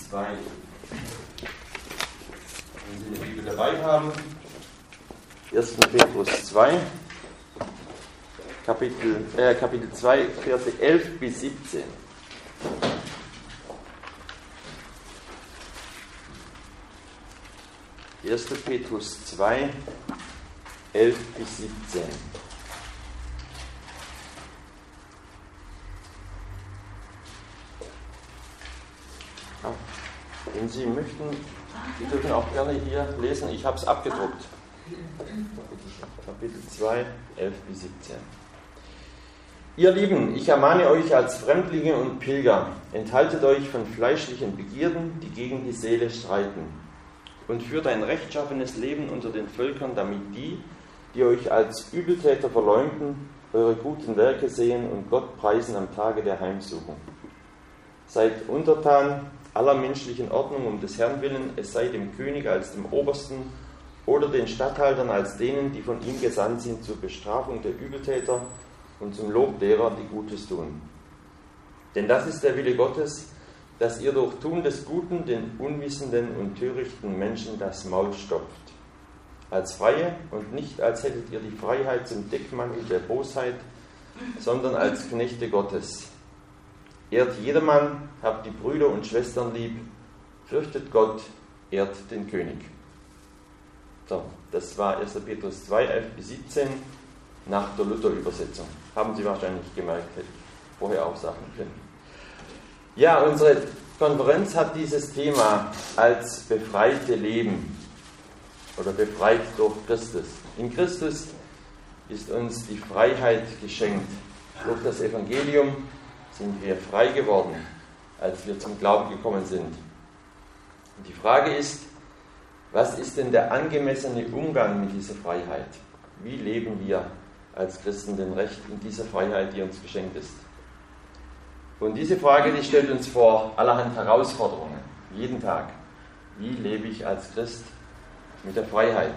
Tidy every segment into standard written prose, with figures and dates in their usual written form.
2. Wenn Sie eine Bibel dabei haben, 1. Petrus 2, Kapitel 2, Verse 11 bis 17. Erster Petrus 2, 11 bis 17. Wenn Sie möchten, Sie dürfen auch gerne hier lesen. Ich habe es abgedruckt. Kapitel 2, 11 bis 17. Ihr Lieben, ich ermahne euch als Fremdlinge und Pilger, enthaltet euch von fleischlichen Begierden, die gegen die Seele streiten, und führt ein rechtschaffenes Leben unter den Völkern, damit die euch als Übeltäter verleumden, eure guten Werke sehen und Gott preisen am Tage der Heimsuchung. Seid untertan aller menschlichen Ordnung um des Herrn willen, es sei dem König als dem Obersten oder den Statthaltern als denen, die von ihm gesandt sind zur Bestrafung der Übeltäter und zum Lob derer, die Gutes tun. Denn das ist der Wille Gottes, dass ihr durch Tun des Guten den unwissenden und törichten Menschen das Maul stopft. Als Freie und nicht als hättet ihr die Freiheit zum Deckmantel der Bosheit, sondern als Knechte Gottes. Ehrt jedermann, habt die Brüder und Schwestern lieb, fürchtet Gott, ehrt den König. So, das war 1. Petrus 2, 11 bis 17 nach der Luther-Übersetzung. Haben Sie wahrscheinlich gemerkt, hätte ich vorher auch sagen können. Ja, unsere Konferenz hat dieses Thema als befreite Leben oder befreit durch Christus. In Christus ist uns die Freiheit geschenkt. Durch das Evangelium sind wir frei geworden, als wir zum Glauben gekommen sind. Und die Frage ist, was ist denn der angemessene Umgang mit dieser Freiheit? Wie leben wir als Christen denn recht in dieser Freiheit, die uns geschenkt ist? Und diese Frage, die stellt uns vor allerhand Herausforderungen, jeden Tag. Wie lebe ich als Christ mit der Freiheit?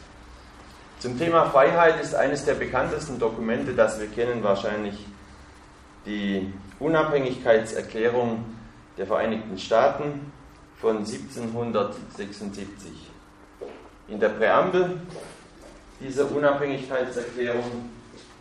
Zum Thema Freiheit ist eines der bekanntesten Dokumente, das wir kennen, wahrscheinlich die Unabhängigkeitserklärung der Vereinigten Staaten von 1776. In der Präambel dieser Unabhängigkeitserklärung,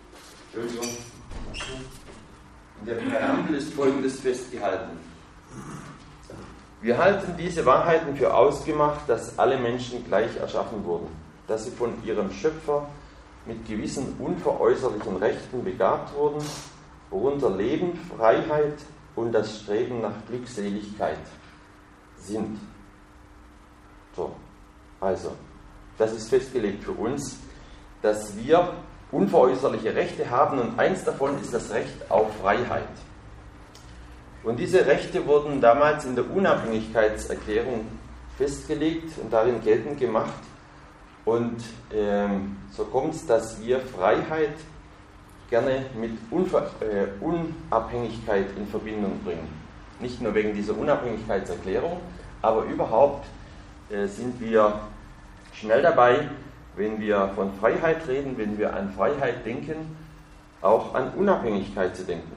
in der Präambel ist Folgendes festgehalten. Wir halten diese Wahrheiten für ausgemacht, dass alle Menschen gleich erschaffen wurden, dass sie von ihrem Schöpfer mit gewissen unveräußerlichen Rechten begabt wurden, worunter Leben, Freiheit und das Streben nach Glückseligkeit sind. So, also, das ist festgelegt für uns, dass wir unveräußerliche Rechte haben und eins davon ist das Recht auf Freiheit. Und diese Rechte wurden damals in der Unabhängigkeitserklärung festgelegt und darin geltend gemacht. Und so kommt es, dass wir Freiheit gerne mit Unabhängigkeit in Verbindung bringen. Nicht nur wegen dieser Unabhängigkeitserklärung, aber überhaupt sind wir schnell dabei, wenn wir von Freiheit reden, wenn wir an Freiheit denken, auch an Unabhängigkeit zu denken.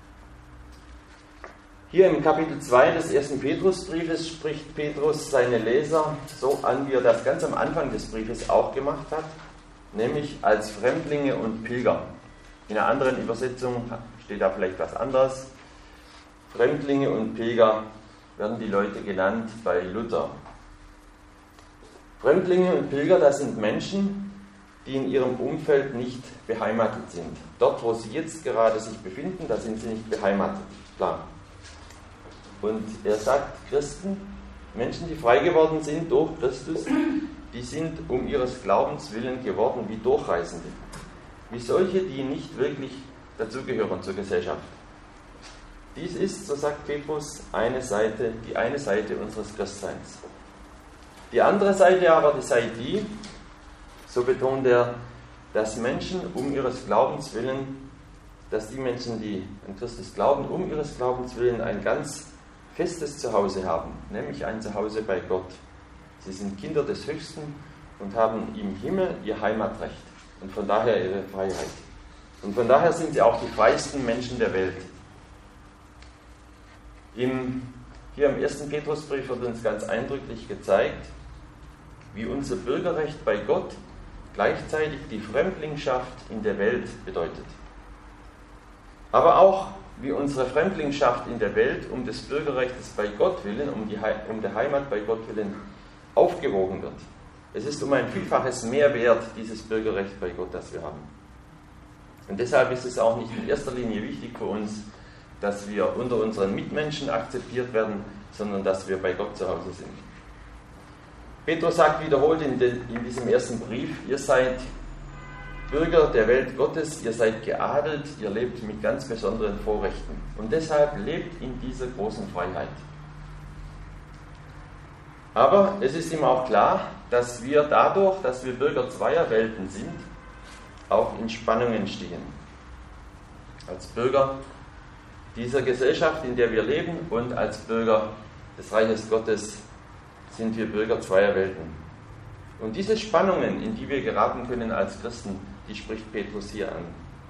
Hier im Kapitel 2 des 1. Petrusbriefes spricht Petrus seine Leser so an, wie er das ganz am Anfang des Briefes auch gemacht hat, nämlich als Fremdlinge und Pilger. In einer anderen Übersetzung steht da vielleicht was anderes. Fremdlinge und Pilger werden die Leute genannt bei Luther. Fremdlinge und Pilger, das sind Menschen, die in ihrem Umfeld nicht beheimatet sind. Dort, wo sie jetzt gerade sich befinden, da sind sie nicht beheimatet. Klar. Und er sagt, Christen, Menschen, die frei geworden sind durch Christus, die sind um ihres Glaubens willen geworden wie Durchreisende. Wie solche, die nicht wirklich dazugehören zur Gesellschaft. Dies ist, so sagt Petrus, die eine Seite unseres Christseins. Die andere Seite aber, die sei die, so betont er, dass Menschen um ihres Glaubens willen, dass die Menschen, die an Christus glauben, um ihres Glaubens willen ein ganz festes Zuhause haben, nämlich ein Zuhause bei Gott. Sie sind Kinder des Höchsten und haben im Himmel ihr Heimatrecht und von daher ihre Freiheit. Und von daher sind sie auch die freiesten Menschen der Welt. Im Hier im 1. Petrusbrief wird uns ganz eindrücklich gezeigt, wie unser Bürgerrecht bei Gott gleichzeitig die Fremdlingschaft in der Welt bedeutet. Aber auch, wie unsere Fremdlingschaft in der Welt um des Bürgerrechts bei Gott willen, um der Heimat bei Gott willen aufgewogen wird. Es ist um ein Vielfaches mehr wert, dieses Bürgerrecht bei Gott, das wir haben. Und deshalb ist es auch nicht in erster Linie wichtig für uns, dass wir unter unseren Mitmenschen akzeptiert werden, sondern dass wir bei Gott zu Hause sind. Petrus sagt wiederholt in diesem ersten Brief, ihr seid Bürger der Welt Gottes, ihr seid geadelt, ihr lebt mit ganz besonderen Vorrechten. Und deshalb lebt in dieser großen Freiheit. Aber es ist ihm auch klar, dass wir dadurch, dass wir Bürger zweier Welten sind, auch in Spannungen stehen. Als Bürger dieser Gesellschaft, in der wir leben, und als Bürger des Reiches Gottes sind wir Bürger zweier Welten. Und diese Spannungen, in die wir geraten können als Christen, die spricht Petrus hier an.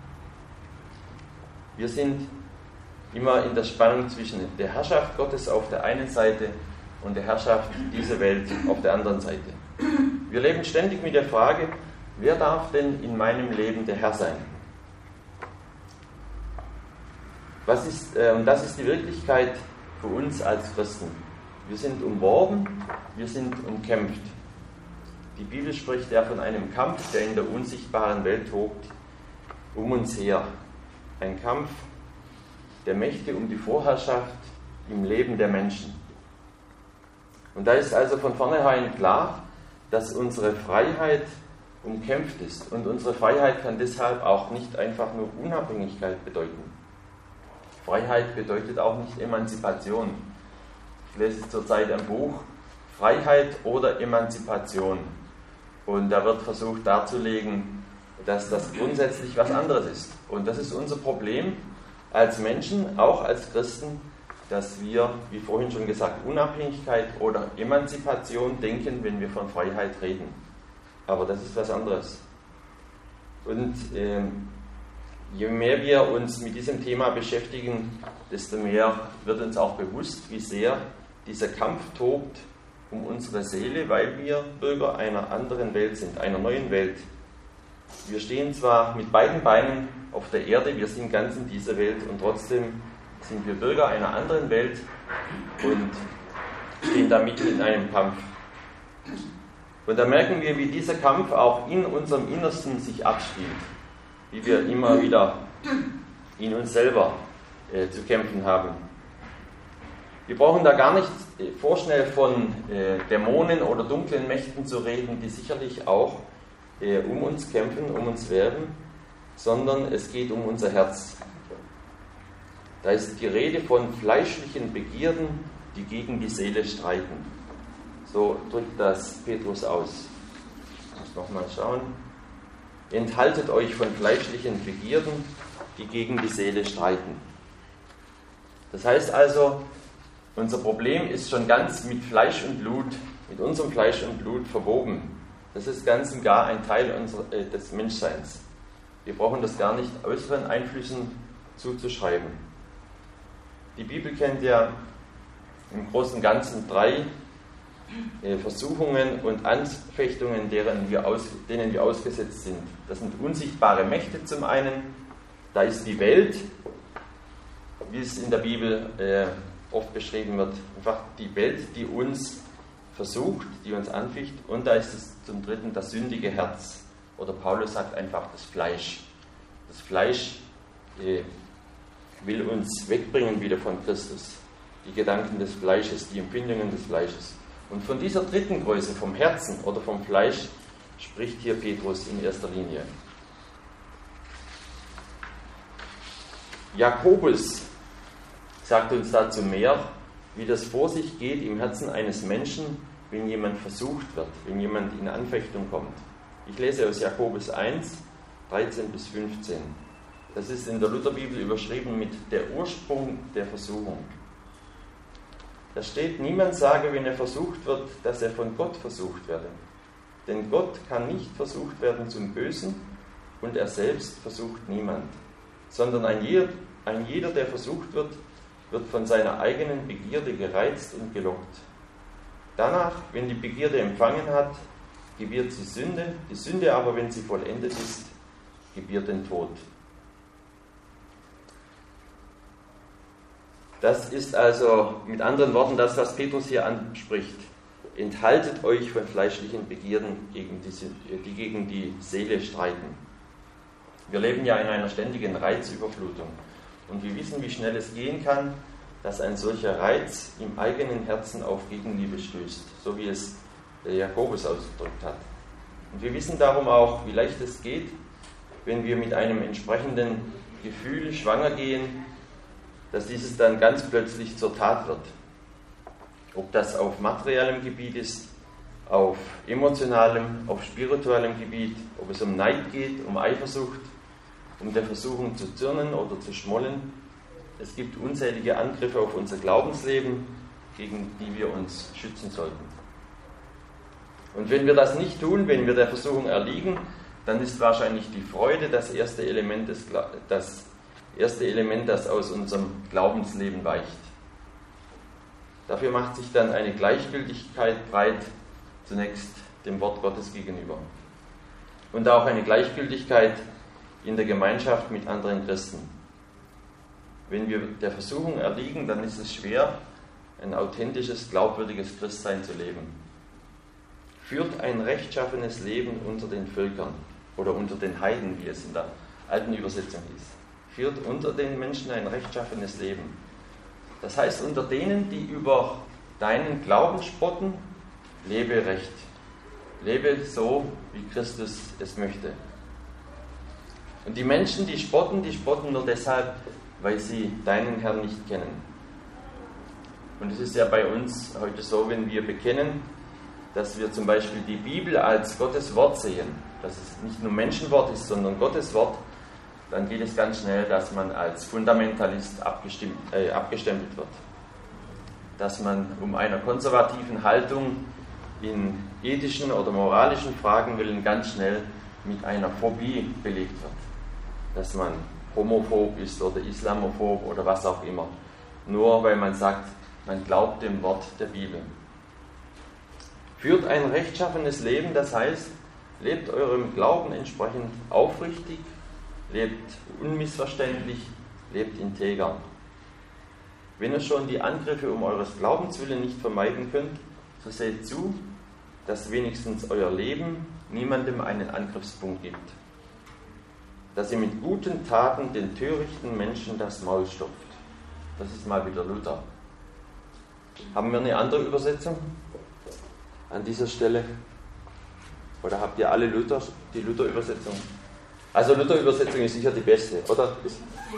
Wir sind immer in der Spannung zwischen der Herrschaft Gottes auf der einen Seite und der Herrschaft dieser Welt auf der anderen Seite. Wir leben ständig mit der Frage, wer darf denn in meinem Leben der Herr sein? Das ist die Wirklichkeit für uns als Christen. Wir sind umworben, wir sind umkämpft. Die Bibel spricht ja von einem Kampf, der in der unsichtbaren Welt tobt, um uns her. Ein Kampf der Mächte um die Vorherrschaft im Leben der Menschen. Und da ist also von vornherein klar, dass unsere Freiheit umkämpft ist. Und unsere Freiheit kann deshalb auch nicht einfach nur Unabhängigkeit bedeuten. Freiheit bedeutet auch nicht Emanzipation. Ich lese zurzeit ein Buch, Freiheit oder Emanzipation. Und da wird versucht darzulegen, dass das grundsätzlich was anderes ist. Und das ist unser Problem als Menschen, auch als Christen, dass wir, wie vorhin schon gesagt, Unabhängigkeit oder Emanzipation denken, wenn wir von Freiheit reden. Aber das ist was anderes. Und je mehr wir uns mit diesem Thema beschäftigen, desto mehr wird uns auch bewusst, wie sehr dieser Kampf tobt um unsere Seele, weil wir Bürger einer anderen Welt sind, einer neuen Welt. Wir stehen zwar mit beiden Beinen auf der Erde, wir sind ganz in dieser Welt und trotzdem sind wir Bürger einer anderen Welt und stehen da mitten in einem Kampf. Und da merken wir, wie dieser Kampf auch in unserem Innersten sich abspielt, wie wir immer wieder in uns selber zu kämpfen haben. Wir brauchen da gar nicht vorschnell von Dämonen oder dunklen Mächten zu reden, die sicherlich auch um uns kämpfen, um uns werben, sondern es geht um unser Herz. Da ist die Rede von fleischlichen Begierden, die gegen die Seele streiten. So drückt das Petrus aus. Ich muss nochmal schauen. Enthaltet euch von fleischlichen Begierden, die gegen die Seele streiten. Das heißt also, unser Problem ist schon ganz mit Fleisch und Blut, mit unserem Fleisch und Blut verwoben. Das ist ganz und gar ein Teil des Menschseins. Wir brauchen das gar nicht äußeren Einflüssen zuzuschreiben. Die Bibel kennt ja im Großen und Ganzen 3 Versuchungen und Anfechtungen, denen wir ausgesetzt sind. Das sind unsichtbare Mächte zum einen, da ist die Welt, wie es in der Bibel oft beschrieben wird, einfach die Welt, die uns versucht, die uns anficht, und da ist es zum dritten das sündige Herz, oder Paulus sagt einfach das Fleisch. Das Fleisch will uns wegbringen wieder von Christus, die Gedanken des Fleisches, die Empfindungen des Fleisches. Und von dieser dritten Größe, vom Herzen oder vom Fleisch, spricht hier Petrus in erster Linie. Jakobus sagt uns dazu mehr, wie das vor sich geht im Herzen eines Menschen, wenn jemand versucht wird, wenn jemand in Anfechtung kommt. Ich lese aus Jakobus 1, 13 bis 15. Das ist in der Lutherbibel überschrieben mit der Ursprung der Versuchung. Da steht, niemand sage, wenn er versucht wird, dass er von Gott versucht werde. Denn Gott kann nicht versucht werden zum Bösen und er selbst versucht niemand. Sondern ein jeder, der versucht wird, wird von seiner eigenen Begierde gereizt und gelockt. Danach, wenn die Begierde empfangen hat, gebiert sie Sünde. Die Sünde aber, wenn sie vollendet ist, gebiert den Tod. Das ist also mit anderen Worten das, was Petrus hier anspricht. Enthaltet euch von fleischlichen Begierden, die gegen die Seele streiten. Wir leben ja in einer ständigen Reizüberflutung. Und wir wissen, wie schnell es gehen kann, dass ein solcher Reiz im eigenen Herzen auf Gegenliebe stößt, so wie es der Jakobus ausgedrückt hat. Und wir wissen darum auch, wie leicht es geht, wenn wir mit einem entsprechenden Gefühl schwanger gehen, dass dieses dann ganz plötzlich zur Tat wird. Ob das auf materiellem Gebiet ist, auf emotionalem, auf spirituellem Gebiet, ob es um Neid geht, um Eifersucht, um der Versuchung zu zürnen oder zu schmollen. Es gibt unzählige Angriffe auf unser Glaubensleben, gegen die wir uns schützen sollten. Und wenn wir das nicht tun, wenn wir der Versuchung erliegen, dann ist wahrscheinlich die Freude das erste Element, das aus unserem Glaubensleben weicht. Dafür macht sich dann eine Gleichgültigkeit breit, zunächst dem Wort Gottes gegenüber. Und auch eine Gleichgültigkeit in der Gemeinschaft mit anderen Christen. Wenn wir der Versuchung erliegen, dann ist es schwer, ein authentisches, glaubwürdiges Christsein zu leben. Führt ein rechtschaffenes Leben unter den Völkern oder unter den Heiden, wie es in der alten Übersetzung ist. Führt unter den Menschen ein rechtschaffenes Leben. Das heißt, unter denen, die über deinen Glauben spotten, lebe recht. Lebe so, wie Christus es möchte. Und die Menschen, die spotten nur deshalb, weil sie deinen Herrn nicht kennen. Und es ist ja bei uns heute so, wenn wir bekennen, dass wir zum Beispiel die Bibel als Gottes Wort sehen, dass es nicht nur Menschenwort ist, sondern Gottes Wort, dann geht es ganz schnell, dass man als Fundamentalist abgestempelt wird. Dass man um einer konservativen Haltung in ethischen oder moralischen Fragen willen ganz schnell mit einer Phobie belegt wird. Dass man homophob ist oder islamophob oder was auch immer. Nur weil man sagt, man glaubt dem Wort der Bibel. Führt ein rechtschaffenes Leben, das heißt, lebt eurem Glauben entsprechend aufrichtig, lebt unmissverständlich, lebt integer. Wenn ihr schon die Angriffe um eures Glaubens willen nicht vermeiden könnt, so seht zu, dass wenigstens euer Leben niemandem einen Angriffspunkt gibt. Dass ihr mit guten Taten den törichten Menschen das Maul stopft. Das ist mal wieder Luther. Haben wir eine andere Übersetzung an dieser Stelle? Oder habt ihr alle die Luther-Übersetzung? Also Luther-Übersetzung ist sicher die beste, oder? Ich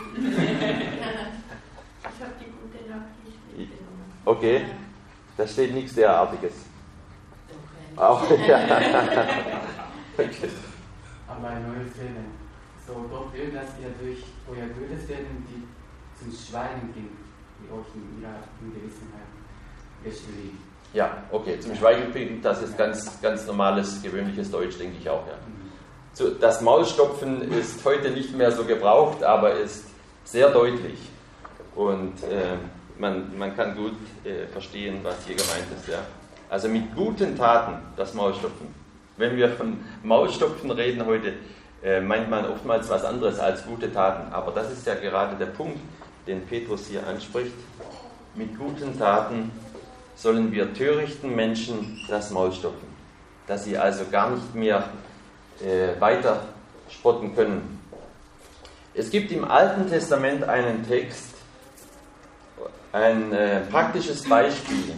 habe die gute Nachricht mitgenommen. Okay, da steht nichts derartiges. Auch, ja. Okay. Aber ein neues Leben. So, Gott will, dass ihr durch euer gutes Leben zum Schweigen bringt, die euch in ihrer Ungewissenheit beschuldigen. Ja, okay, zum Schweigen bringen, das ist ganz normales, gewöhnliches Deutsch, denke ich auch. Ja. So, das Maulstopfen ist heute nicht mehr so gebraucht, aber ist sehr deutlich. Und man kann gut verstehen, was hier gemeint ist. Ja. Also mit guten Taten das Maulstopfen. Wenn wir von Maulstopfen reden heute, meint man oftmals was anderes als gute Taten. Aber das ist ja gerade der Punkt, den Petrus hier anspricht. Mit guten Taten sollen wir törichten Menschen das Maul stopfen. Dass sie also gar nicht mehr weiter spotten können. Es gibt im Alten Testament einen Text, ein praktisches Beispiel.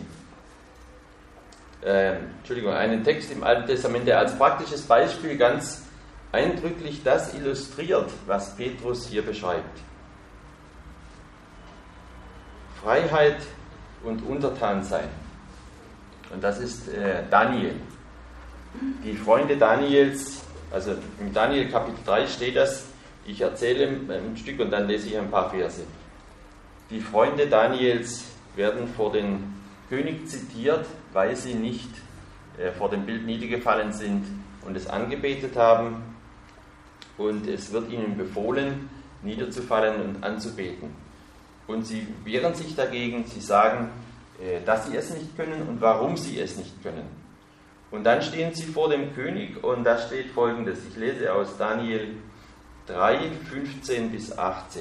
Einen Text im Alten Testament, der als praktisches Beispiel ganz eindrücklich das illustriert, was Petrus hier beschreibt. Freiheit und untertan sein. Und das ist Daniel. Die Freunde Daniels, also im Daniel Kapitel 3 steht das, ich erzähle ein Stück und dann lese ich ein paar Verse. Die Freunde Daniels werden vor den König zitiert, weil sie nicht vor dem Bild niedergefallen sind und es angebetet haben. Und es wird ihnen befohlen, niederzufallen und anzubeten. und sie wehren sich dagegen, sie sagen, dass sie es nicht können und warum sie es nicht können. Und dann stehen sie vor dem König und da steht Folgendes, ich lese aus Daniel 3, 15 bis 18.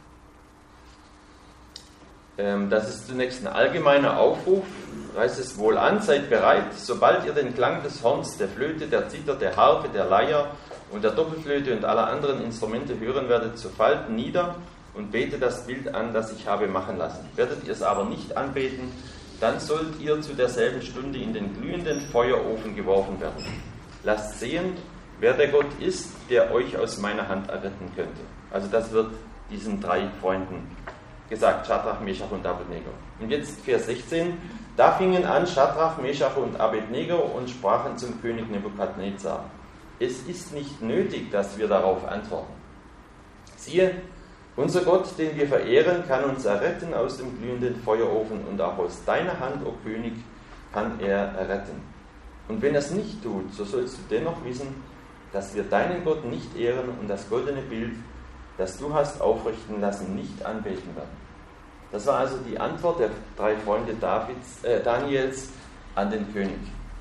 Das ist zunächst ein allgemeiner Aufruf, heißt es: Wohlan, seid bereit, sobald ihr den Klang des Horns, der Flöte, der Zither, der Harfe, der Leier und der Doppelflöte und aller anderen Instrumente hören werdet, so fallt nieder und betet das Bild an, das ich habe machen lassen. Werdet ihr es aber nicht anbeten, dann sollt ihr zu derselben Stunde in den glühenden Feuerofen geworfen werden. Lasst sehen, wer der Gott ist, der euch aus meiner Hand erretten könnte. Also das wird diesen 3 Freunden gesagt, Schadrach, Meschach und Abednego. Und jetzt Vers 16, da fingen an Schadrach, Meschach und Abednego und sprachen zum König Nebukadnezar: Es ist nicht nötig, dass wir darauf antworten. Siehe, unser Gott, den wir verehren, kann uns erretten aus dem glühenden Feuerofen und auch aus deiner Hand, o König, kann er erretten. Und wenn er es nicht tut, so sollst du dennoch wissen, dass wir deinen Gott nicht ehren und das goldene Bild, das du hast aufrichten lassen, nicht anbeten werden. Das war also die Antwort der 3 Freunde Daniels an den König.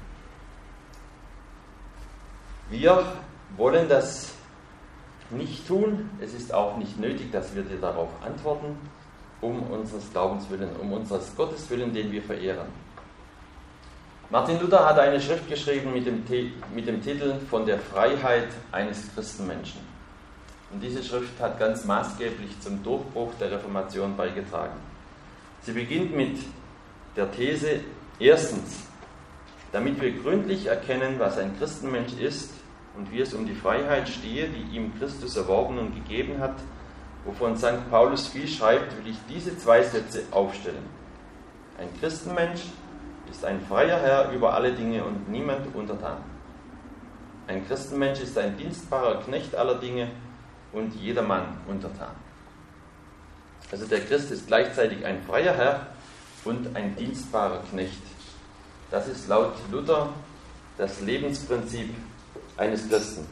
Wir wollen das nicht tun. Es ist auch nicht nötig, dass wir dir darauf antworten, um unseres Glaubens willen, um unseres Gottes willen, den wir verehren. Martin Luther hat eine Schrift geschrieben mit dem Titel Von der Freiheit eines Christenmenschen. Und diese Schrift hat ganz maßgeblich zum Durchbruch der Reformation beigetragen. Sie beginnt mit der These: Erstens, damit wir gründlich erkennen, was ein Christenmensch ist und wie es um die Freiheit stehe, die ihm Christus erworben und gegeben hat, wovon St. Paulus viel schreibt, will ich diese 2 Sätze aufstellen. Ein Christenmensch ist ein freier Herr über alle Dinge und niemand untertan. Ein Christenmensch ist ein dienstbarer Knecht aller Dinge und jedermann untertan. Also der Christ ist gleichzeitig ein freier Herr und ein dienstbarer Knecht. Das ist laut Luther das Lebensprinzip eines Christen.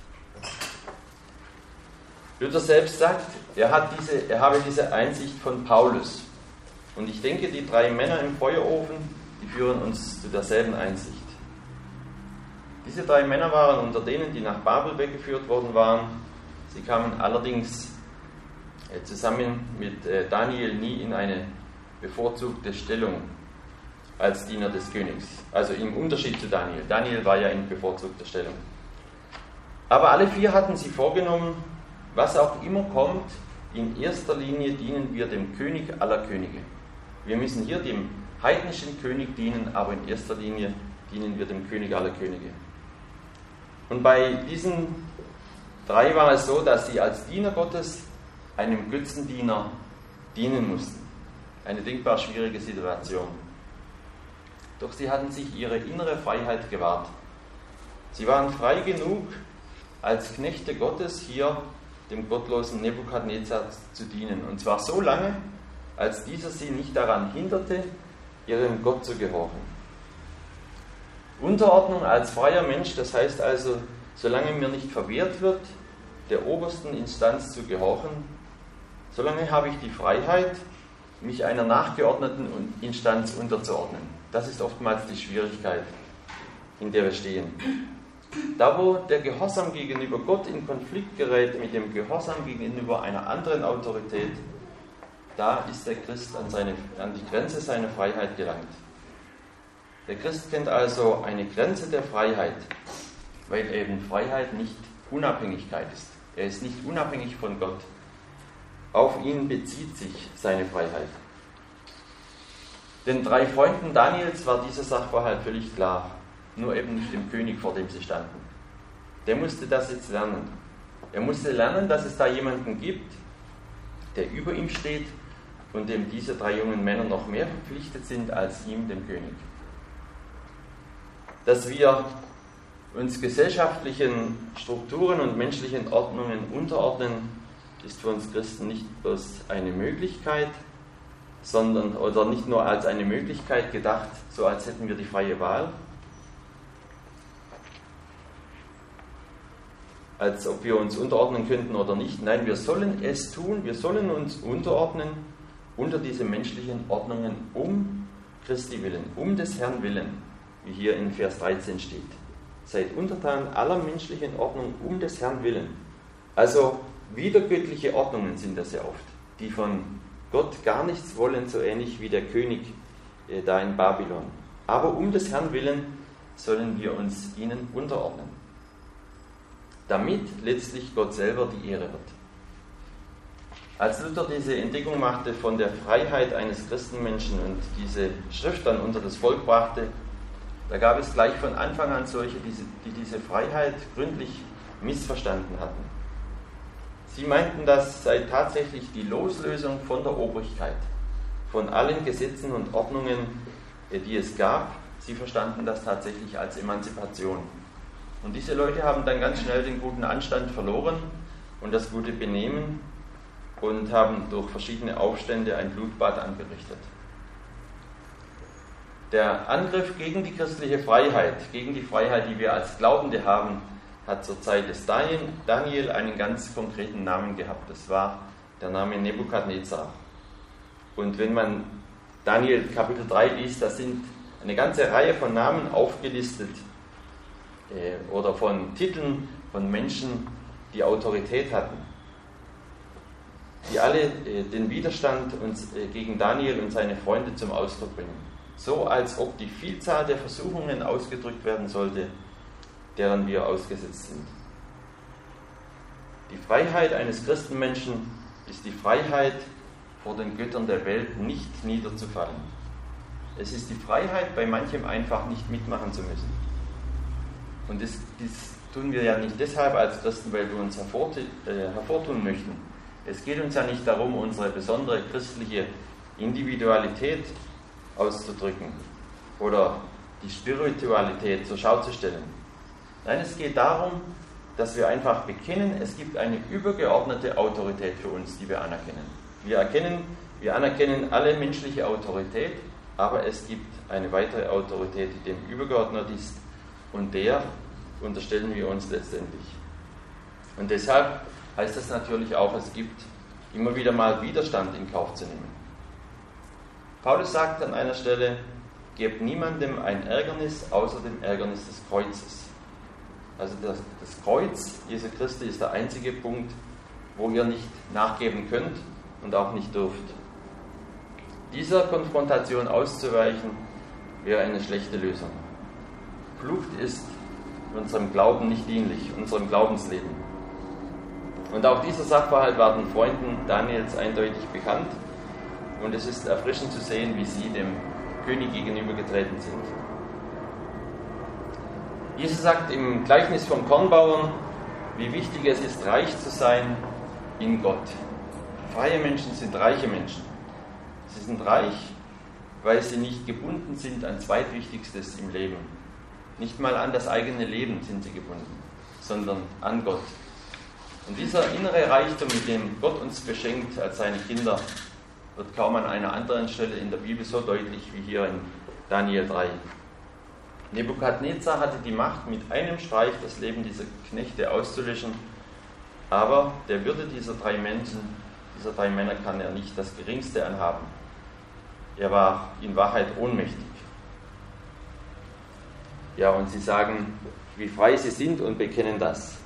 Luther selbst sagt, er habe diese Einsicht von Paulus. Und ich denke, die 3 Männer im Feuerofen, die führen uns zu derselben Einsicht. Diese 3 Männer waren unter denen, die nach Babel weggeführt worden waren. Sie kamen allerdings zusammen mit Daniel nie in eine bevorzugte Stellung als Diener des Königs. Also im Unterschied zu Daniel. Daniel war ja in bevorzugter Stellung. Aber alle 4 hatten sie vorgenommen, was auch immer kommt, in erster Linie dienen wir dem König aller Könige. Wir müssen hier dem heidnischen König dienen, aber in erster Linie dienen wir dem König aller Könige. Und bei diesen 3 war es so, dass sie als Diener Gottes einem Götzendiener dienen mussten. Eine denkbar schwierige Situation. Doch sie hatten sich ihre innere Freiheit gewahrt. Sie waren frei genug, als Knechte Gottes hier dem gottlosen Nebukadnezar zu dienen. Und zwar so lange, als dieser sie nicht daran hinderte, ihrem Gott zu gehorchen. Unterordnung als freier Mensch, das heißt also, solange mir nicht verwehrt wird, der obersten Instanz zu gehorchen, solange habe ich die Freiheit, mich einer nachgeordneten Instanz unterzuordnen. Das ist oftmals die Schwierigkeit, in der wir stehen. Da, wo der Gehorsam gegenüber Gott in Konflikt gerät mit dem Gehorsam gegenüber einer anderen Autorität, da ist der Christ an die Grenze seiner Freiheit gelangt. Der Christ kennt also eine Grenze der Freiheit, weil eben Freiheit nicht Unabhängigkeit ist. Er ist nicht unabhängig von Gott. Auf ihn bezieht sich seine Freiheit. Den 3 Freunden Daniels war dieser Sachverhalt völlig klar, nur eben nicht dem König, vor dem sie standen. Der musste das jetzt lernen. Er musste lernen, dass es da jemanden gibt, der über ihm steht und dem diese 3 jungen Männer noch mehr verpflichtet sind als ihm, dem König. Dass wir uns gesellschaftlichen Strukturen und menschlichen Ordnungen unterordnen, ist für uns Christen nicht bloß eine Möglichkeit, oder nicht nur als eine Möglichkeit gedacht, so als hätten wir die freie Wahl, als ob wir uns unterordnen könnten oder nicht. Nein, wir sollen es tun, wir sollen uns unterordnen, unter diese menschlichen Ordnungen um Christi willen, um des Herrn willen, wie hier in Vers 13 steht. Seid untertan aller menschlichen Ordnung um des Herrn willen. Also widergöttliche Ordnungen sind das ja oft, die von Gott gar nichts wollen, so ähnlich wie der König da in Babylon. Aber um des Herrn willen sollen wir uns ihnen unterordnen, damit letztlich Gott selber die Ehre wird. Als Luther diese Entdeckung machte von der Freiheit eines Christenmenschen und diese Schrift dann unter das Volk brachte, da gab es gleich von Anfang an solche, die diese Freiheit gründlich missverstanden hatten. Sie meinten, das sei tatsächlich die Loslösung von der Obrigkeit, von allen Gesetzen und Ordnungen, die es gab. Sie verstanden das tatsächlich als Emanzipation. Und diese Leute haben dann ganz schnell den guten Anstand verloren und das gute Benehmen und haben durch verschiedene Aufstände ein Blutbad angerichtet. Der Angriff gegen die christliche Freiheit, gegen die Freiheit, die wir als Glaubende haben, hat zur Zeit des Daniel einen ganz konkreten Namen gehabt. Das war der Name Nebukadnezar. Und wenn man Daniel Kapitel 3 liest, da sind eine ganze Reihe von Namen aufgelistet oder von Titeln von Menschen, die Autorität hatten, die alle den Widerstand gegen Daniel und seine Freunde zum Ausdruck bringen. So als ob die Vielzahl der Versuchungen ausgedrückt werden sollte, deren wir ausgesetzt sind. Die Freiheit eines Christenmenschen ist die Freiheit, vor den Göttern der Welt nicht niederzufallen. Es ist die Freiheit, bei manchem einfach nicht mitmachen zu müssen. Und das tun wir ja nicht deshalb als Christen, weil wir uns hervortun möchten. Es geht uns ja nicht darum, unsere besondere christliche Individualität auszudrücken oder die Spiritualität zur Schau zu stellen. Nein, es geht darum, dass wir einfach bekennen, es gibt eine übergeordnete Autorität für uns, die wir anerkennen. Wir anerkennen alle menschliche Autorität, aber es gibt eine weitere Autorität, die dem übergeordnet ist, und der unterstellen wir uns letztendlich. Und deshalb heißt das natürlich auch, es gibt immer wieder mal Widerstand in Kauf zu nehmen. Paulus sagt an einer Stelle, gebt niemandem ein Ärgernis außer dem Ärgernis des Kreuzes. Also das Kreuz Jesu Christi ist der einzige Punkt, wo ihr nicht nachgeben könnt und auch nicht dürft. Dieser Konfrontation auszuweichen, wäre eine schlechte Lösung. Flucht ist unserem Glauben nicht dienlich, unserem Glaubensleben. Und auch dieser Sachverhalt war den Freunden Daniels eindeutig bekannt und es ist erfrischend zu sehen, wie sie dem König gegenübergetreten sind. Jesus sagt im Gleichnis vom Kornbauern, wie wichtig es ist, reich zu sein in Gott. Freie Menschen sind reiche Menschen. Sie sind reich, weil sie nicht gebunden sind an Zweitwichtigstes im Leben. Nicht mal an das eigene Leben sind sie gebunden, sondern an Gott. Und dieser innere Reichtum, mit dem Gott uns beschenkt als seine Kinder, wird kaum an einer anderen Stelle in der Bibel so deutlich wie hier in Daniel 3. Nebukadnezar hatte die Macht, mit einem Streich das Leben dieser Knechte auszulöschen, aber der Würde dieser drei Männer kann er nicht das Geringste anhaben. Er war in Wahrheit ohnmächtig. Ja, und sie sagen, wie frei sie sind und bekennen das.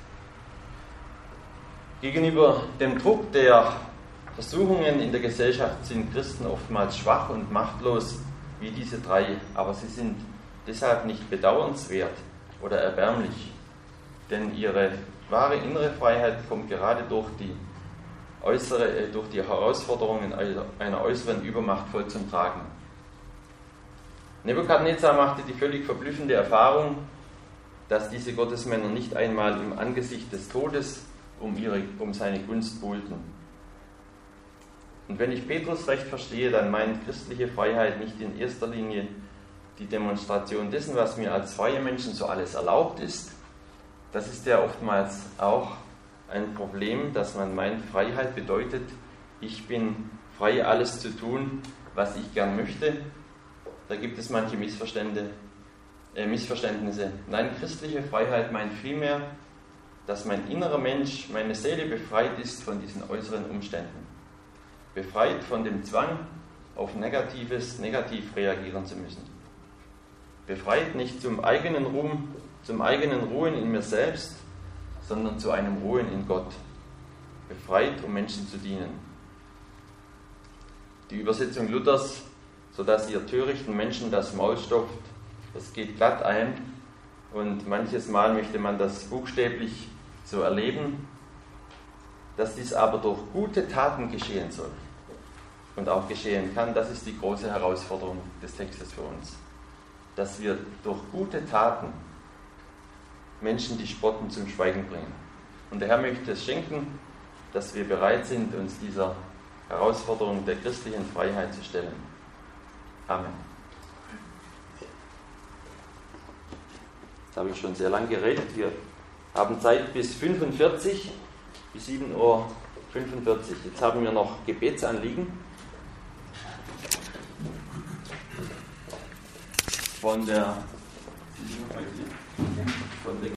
Gegenüber dem Druck der Versuchungen in der Gesellschaft sind Christen oftmals schwach und machtlos wie diese drei, aber sie sind deshalb nicht bedauernswert oder erbärmlich, denn ihre wahre innere Freiheit kommt gerade durch die Herausforderungen einer äußeren Übermacht voll zum Tragen. Nebukadnezar machte die völlig verblüffende Erfahrung, dass diese Gottesmänner nicht einmal im Angesicht des Todes um seine Gunst buhlten. Und wenn ich Petrus recht verstehe, dann meint christliche Freiheit nicht in erster Linie die Demonstration dessen, was mir als freie Menschen so alles erlaubt ist. Das ist ja oftmals auch ein Problem, dass man meint, Freiheit bedeutet, ich bin frei, alles zu tun, was ich gern möchte. Da gibt es manche Missverständnisse. Nein, christliche Freiheit meint vielmehr, dass mein innerer Mensch, meine Seele befreit ist von diesen äußeren Umständen. befreit von dem Zwang, auf Negatives negativ reagieren zu müssen. Befreit nicht zum eigenen Ruhm, zum eigenen Ruhen in mir selbst, sondern zu einem Ruhen in Gott. Befreit, um Menschen zu dienen. Die Übersetzung Luthers, sodass ihr törichten Menschen das Maul stopft, das geht glatt ein und manches Mal möchte man das buchstäblich so erleben, dass dies aber durch gute Taten geschehen soll und auch geschehen kann. Das ist die große Herausforderung des Textes für uns, dass wir durch gute Taten Menschen, die spotten, zum Schweigen bringen. Und der Herr möchte es schenken, dass wir bereit sind, uns dieser Herausforderung der christlichen Freiheit zu stellen. Amen. Jetzt habe ich schon sehr lange geredet. Wir haben Zeit bis 7:45 Uhr. Jetzt haben wir noch Gebetsanliegen von der